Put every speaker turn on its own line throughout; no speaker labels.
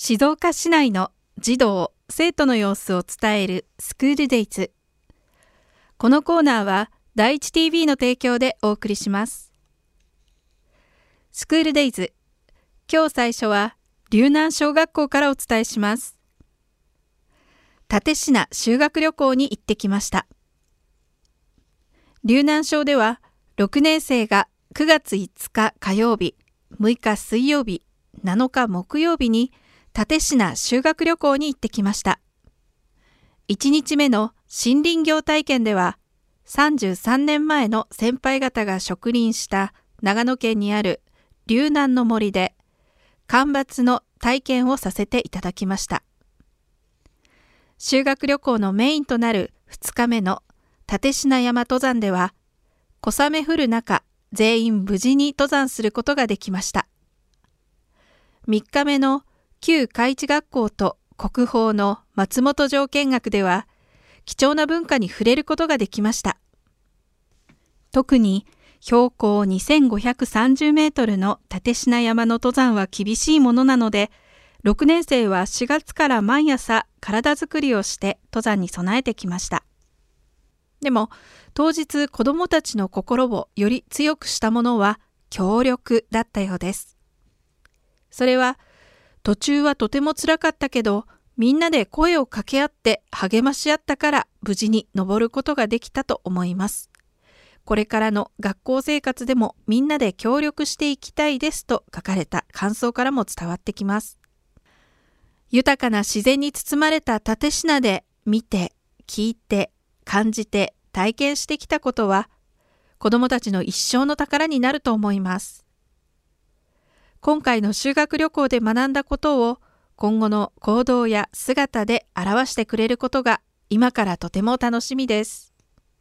静岡市内の児童・生徒の様子を伝えるスクールデイズ。このコーナーは第一 TV の提供でお送りします。スクールデイズ、今日最初は龍南小学校からお伝えします。蓼科修学旅行に行ってきました。龍南小では6年生が9月5日火曜日、6日水曜日、7日木曜日に蓼科修学旅行に行ってきました。1日目の森林業体験では、33年前の先輩方が植林した長野県にある龍南の森で、間伐の体験をさせていただきました。修学旅行のメインとなる2日目の蓼科山登山では、小雨降る中、全員無事に登山することができました。3日目の旧海地学校と国宝の松本城見学では、貴重な文化に触れることができました。特に標高2530メートルの蓼科山の登山は厳しいものなので、6年生は4月から毎朝体づくりをして登山に備えてきました。でも当日子どもたちの心をより強くしたものは協力だったようです。それは途中はとても辛かったけど、みんなで声を掛け合って励まし合ったから無事に登ることができたと思います。これからの学校生活でもみんなで協力していきたいですと書かれた感想からも伝わってきます。豊かな自然に包まれた蓼科で見て、聞いて、感じて、体験してきたことは、子どもたちの一生の宝になると思います。今回の修学旅行で学んだことを今後の行動や姿で表してくれることが今からとても楽しみです。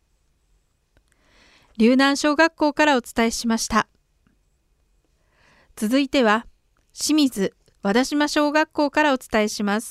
龍南小学校からお伝えしました。続いては清水和田島小学校からお伝えします。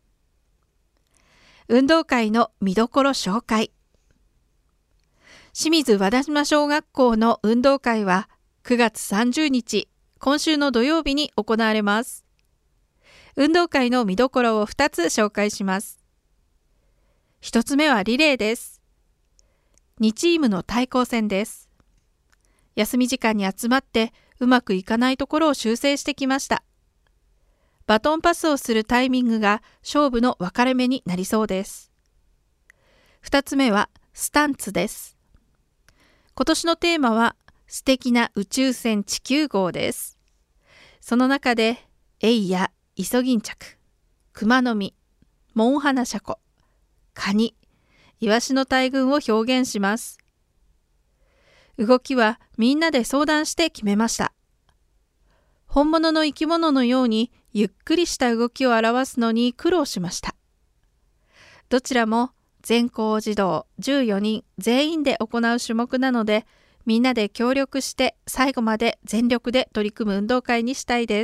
運動会の見どころ紹介。清水和田島小学校の運動会は9月30日、今週の土曜日に行われます。運動会の見どころを2つ紹介します。1つ目はリレーです。2チームの対抗戦です。休み時間に集まってうまくいかないところを修正してきました。バトンパスをするタイミングが勝負の分かれ目になりそうです。2つ目はスタンツです。今年のテーマは素敵な宇宙船地球号です。その中でエイやイソギンチャク、クマノミ、モンハナシャコ、カニ、イワシの大群を表現します。動きはみんなで相談して決めました。本物の生き物のようにゆっくりした動きを表すのに苦労しました。どちらも全校児童14人全員で行う種目なので、みんなで協力して最後まで全力で取り組む運動会にしたいです。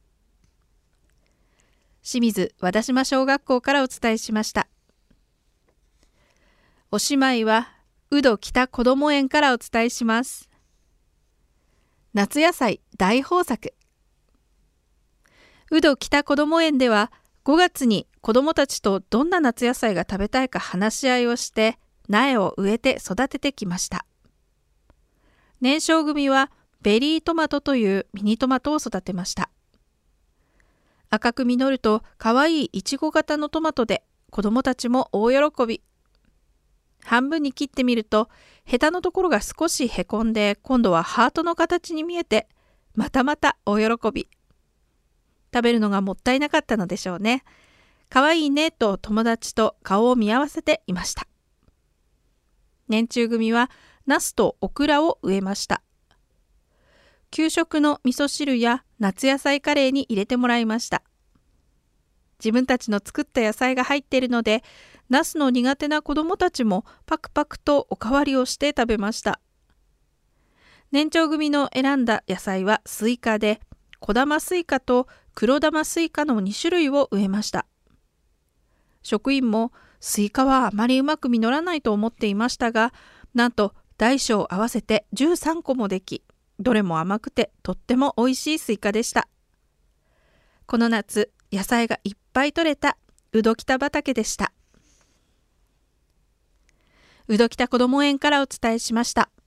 清水和田島小学校からお伝えしました。おしまいは宇土北こども園からお伝えします。夏野菜大豊作。宇土北こども園では5月に子どもたちとどんな夏野菜が食べたいか話し合いをして苗を植えて育ててきました。年少組はベリートマトというミニトマトを育てました。赤く実るとかわいいいちご型のトマトで子どもたちも大喜び。半分に切ってみるとヘタのところが少しへこんで今度はハートの形に見えてまたまた大喜び。食べるのがもったいなかったのでしょうね。かわいいねと友達と顔を見合わせていました。年中組はナスとオクラを植えました。給食の味噌汁や夏野菜カレーに入れてもらいました。自分たちの作った野菜が入っているので、ナスの苦手な子どもたちもパクパクとおかわりをして食べました。年長組の選んだ野菜はスイカで、小玉スイカと黒玉スイカの2種類を植えました。職員もスイカはあまりうまく実らないと思っていましたが、なんと大小合わせて13個もでき、どれも甘くてとっても美味しいスイカでした。この夏、 野菜がいっぱい採れたうどきた畑でした。うどきたこども園からお伝えしました。